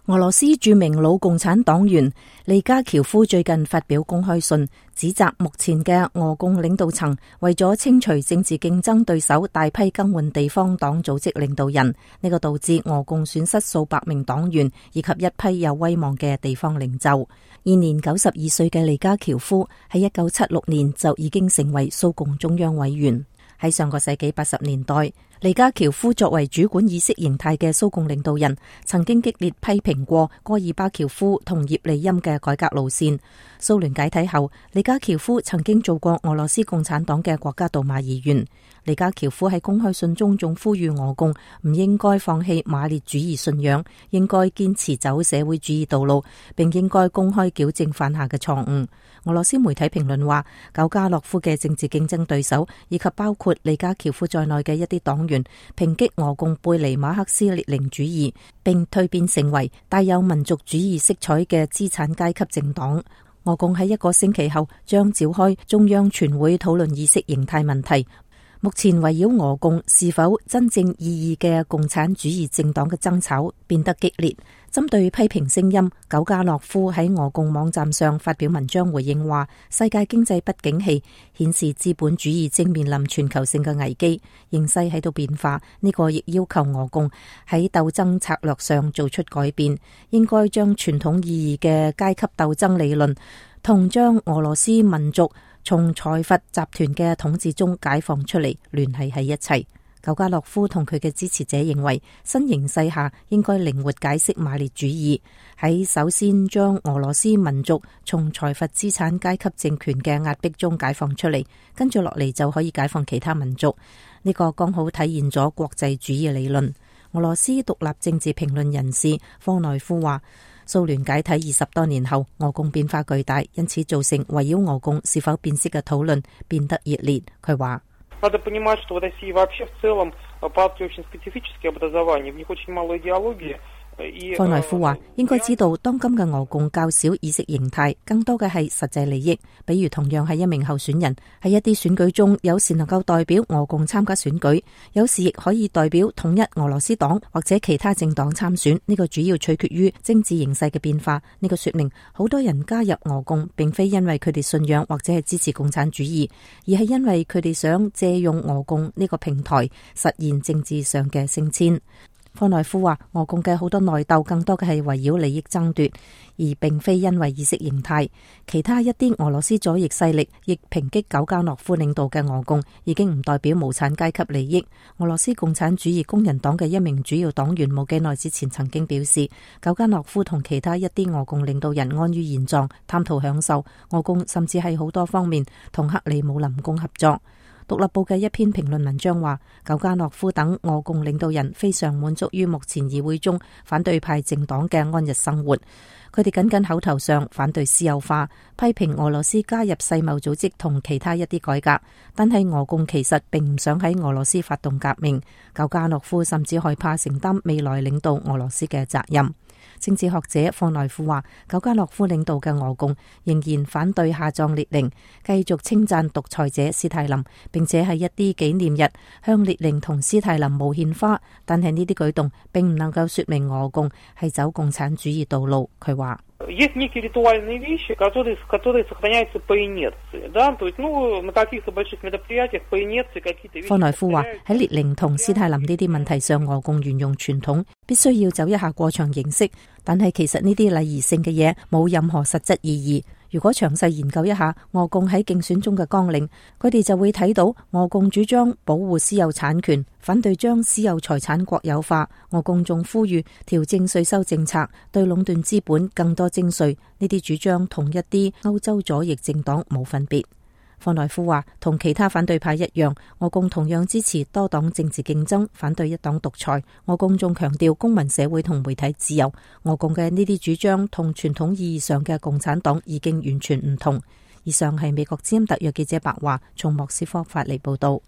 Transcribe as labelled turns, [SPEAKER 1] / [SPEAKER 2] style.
[SPEAKER 1] 俄羅斯著名老共產黨員利加喬夫最近發表公開信，指責目前嘅俄共領導層為咗清除政治競爭對手，大批更換地方黨組織領導人，呢個導致俄共損失數百名黨員以及一批有威望嘅地方領袖。現年92歲嘅利加喬夫喺1976年就已經成為蘇共中央委員。喺上個世紀80年代，利加喬夫作為主管意識形態嘅蘇共領導人，曾經激烈批評過戈爾巴喬夫同葉利欽嘅改革路線。蘇聯解體後，利加喬夫曾經做過俄羅斯共產黨嘅國家杜馬議員。利加喬夫喺公開信中仲呼籲俄共唔應該放棄馬列主義信仰，應該堅持走社會主義道路，並應該公開矯正犯下嘅錯誤。俄羅斯媒體評論話，苟加諾夫嘅政治競爭對手以及包括利加喬夫在內嘅一啲黨員，抨擊俄共背離馬克思列寧主義，並蛻變成為帶有民族主義色彩嘅資產階級政黨。俄共喺1個星期後將召開中央全會討論意識形態問題。目前圍繞俄共是否真正意義嘅共產主義政黨嘅爭吵變得激烈。針對批評聲音，苟加諾夫喺俄共網站上發表文章回應話，世界經濟不景氣顯示資本主義正面臨全球性嘅危機，形勢喺度變化，呢個亦要求俄共喺鬥爭策略上做出改變，應該將傳統意義嘅階級鬥爭理論同將俄羅斯民族從財閥集團嘅統治中解放出嚟聯繫喺一齊。苟加諾夫同佢嘅支持者認為，新形勢下應該靈活解釋馬列主義，喺首先將俄羅斯民族從財閥資產階級政權嘅壓迫中解放出嚟，跟住落嚟就可以解放其他民族。呢個剛好體現咗國際主義理論。俄羅斯獨立政治評論人士科內夫話，蘇聯解體20多年後，俄共變化巨大，因此造成圍繞俄共是否變色嘅討論變得熱烈。佢話，
[SPEAKER 2] надо понимать, что в России вообще в целом партии очень специфические образования, в них очень мало идеологии.
[SPEAKER 1] 科內夫話，應該知道當今嘅俄共較少意識形態，更多嘅係實際利益。比如同樣係一名候選人，喺一啲選舉中，有時能夠代表俄共參加選舉，有時亦可以代表統一俄羅斯黨或者其他政黨參選。呢個主要取決於政治形勢嘅變化。呢個說明好多人加入俄共，並非因為佢哋信仰或者係支持共產主義，而係因為佢哋想借用俄共呢個平台實現政治上嘅升遷。科內夫話，俄共嘅好多內鬥更多嘅係圍繞利益爭奪，而並非因為意識形態。其他一啲俄羅斯左翼勢力亦抨擊苟加諾夫領導嘅俄共已經唔代表無產階級利益。俄羅斯共產主義工人黨嘅一名主要黨員冇幾耐之前曾經表示，苟加諾夫同其他一啲俄共領導人安於現狀，貪圖享受。俄共甚至係好多方面同克里姆林宮合作。獨立報嘅一篇評論文章話，苟加諾夫等俄共領導人非常滿足於目前議會中反對派政黨嘅安逸生活。佢哋僅僅口頭上反對私有化，批評俄羅斯加入世貿組織同其他一啲改革，但係俄共其實並唔想喺俄羅斯發動革命。苟加諾夫甚至害怕承擔未來領導俄羅斯嘅責任。政治學者科內夫話，苟加諾夫領導嘅俄共仍然反對下葬列寧，繼續稱讚獨裁者斯大林，並且喺一啲紀念日向列寧同斯大林冒獻花，但係呢啲舉動並唔能夠說明俄共係走共產主義道路。佢話，
[SPEAKER 2] есть некие ритуальные вещи, которые сохраняются по инерции, да, то есть, на каких-то больших мероприятиях по инерции какие-то вещи.
[SPEAKER 1] 科內夫話，喺列寧同斯大林呢啲問題上，俄共沿用傳統，必須要走一下過場形式，但係其實呢啲禮儀性嘅嘢冇任何實質意義。如果詳細研究一下俄共喺競選中嘅綱領，佢哋就會睇到俄共主張保護私有產權，反對將私有財產國有化。俄共仲呼籲調整稅收政策，對壟斷資本更多徵稅。呢啲主張同一啲歐洲左翼政黨冇分別。科內夫話，同其他反對派一樣，俄共同樣支持多黨政治競爭，反對一黨獨裁。俄共仲強調公民社會同媒體自由。俄共嘅呢啲主張同傳統意義上嘅共產黨已經完全唔同。以上係美國之音特約記者白華從莫斯科發嚟報道。